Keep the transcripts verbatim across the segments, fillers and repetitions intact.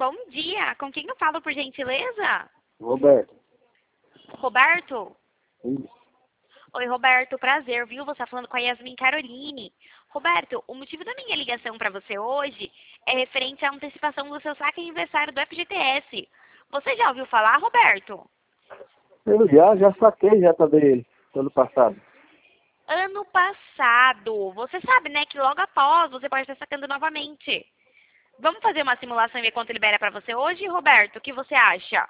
bom dia. Com quem eu falo, por gentileza? Roberto. Roberto? Isso. Oi, Roberto. Prazer, viu? Você tá falando com a Yasmin Caroline. Roberto, o motivo da minha ligação para você hoje é referente à antecipação do seu saque aniversário do F G T S. Você já ouviu falar, Roberto? Eu já, já saquei já também ele, ano passado. Ano passado. Você sabe, né, que logo após você pode estar sacando novamente. Vamos fazer uma simulação e ver quanto libera para você hoje, Roberto? O que você acha?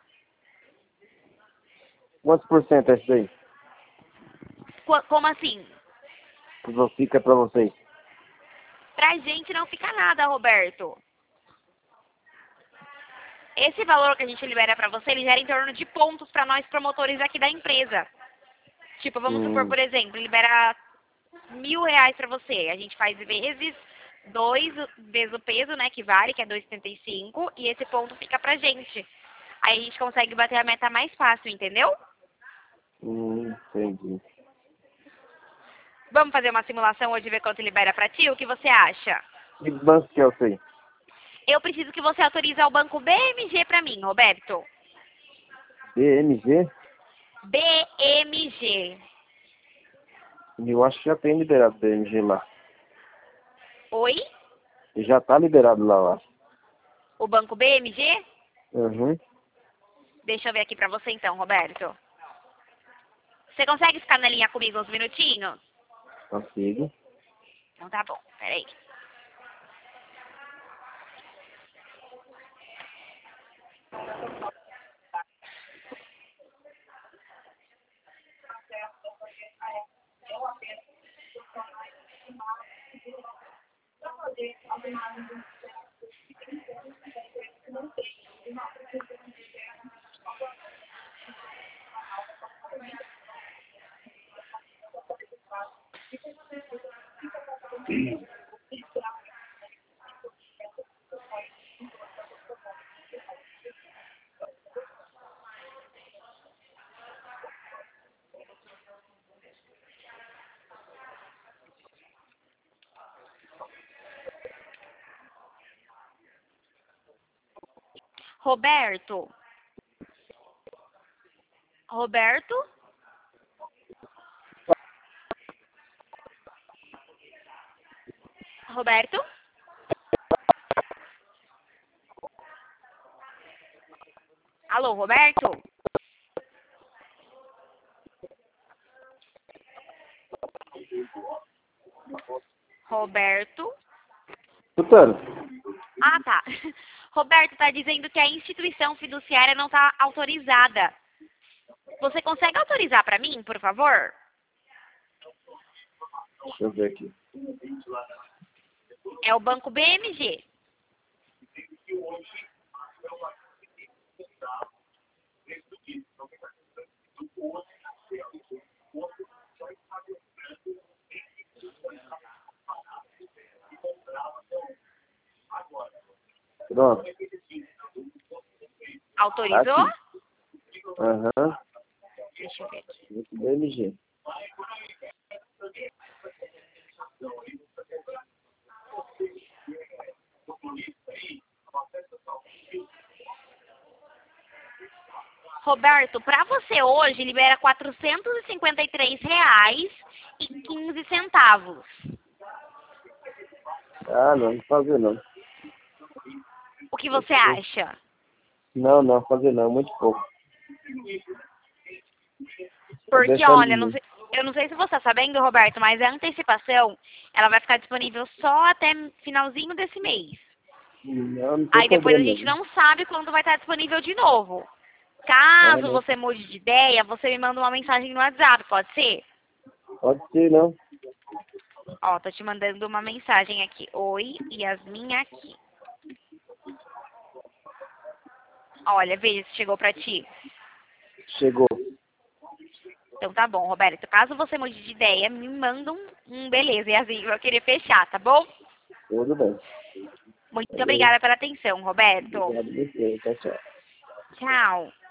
Quantos por cento é isso aí? Qu- Como assim? Que vou- fica pra vocês? Pra gente não fica nada, Roberto. Esse valor que a gente libera pra você, ele gera em torno de pontos pra nós promotores aqui da empresa. Tipo, vamos supor, Hum, por exemplo, libera mil reais pra você. A gente faz vezes dois vezes o peso, né, que vale, que é dois vírgula setenta e cinco, e esse ponto fica pra gente. Aí a gente consegue bater a meta mais fácil, entendeu? hum, entendi. Vamos fazer uma simulação hoje e ver quanto libera pra ti? O que você acha? Que banco que é o seu? Eu preciso que você autorize ao banco B M G pra mim, Roberto. B M G? B M G. Eu acho que já tem liberado B M G lá. Oi? Já tá liberado lá, eu acho. O banco B M G? Uhum. Deixa eu ver aqui pra você então, Roberto. Você consegue ficar na linha comigo uns minutinhos? Consigo. Então tá bom, peraí. Roberto? Roberto? Roberto? Alô, Roberto? Roberto? Escutando? Ah, tá. Roberto tá dizendo que a instituição fiduciária não tá autorizada. Você consegue autorizar pra mim, por favor? Deixa eu ver aqui. É o banco B M G. Pronto. Autorizou? Aqui. Aham. Deixa eu ver aqui. B M G. Roberto, pra você hoje libera quatrocentos e cinquenta e três reais e quinze centavos. Ah, não, não fazer não. O que você acha? Não, não, fazer não, muito pouco. Porque, Deixa olha, não ali. sei- eu não sei se você está sabendo, Roberto, mas a antecipação, ela vai ficar disponível só até finalzinho desse mês. Não, não tem Aí depois a problema. gente não sabe quando vai estar disponível de novo. Ah, Caso não. você mude de ideia, você me manda uma mensagem no WhatsApp, pode ser? Pode ser, não. Ó, tô te mandando uma mensagem aqui. Oi, Yasmin aqui. Olha, veja se chegou pra ti. Chegou. Então tá bom, Roberto. Caso você mude de ideia, me manda um, um beleza, Yasmin. Eu vou querer fechar, tá bom? Tudo bem. Muito Valeu. obrigada pela atenção, Roberto. Obrigado a você. Tchau, tchau. Tchau.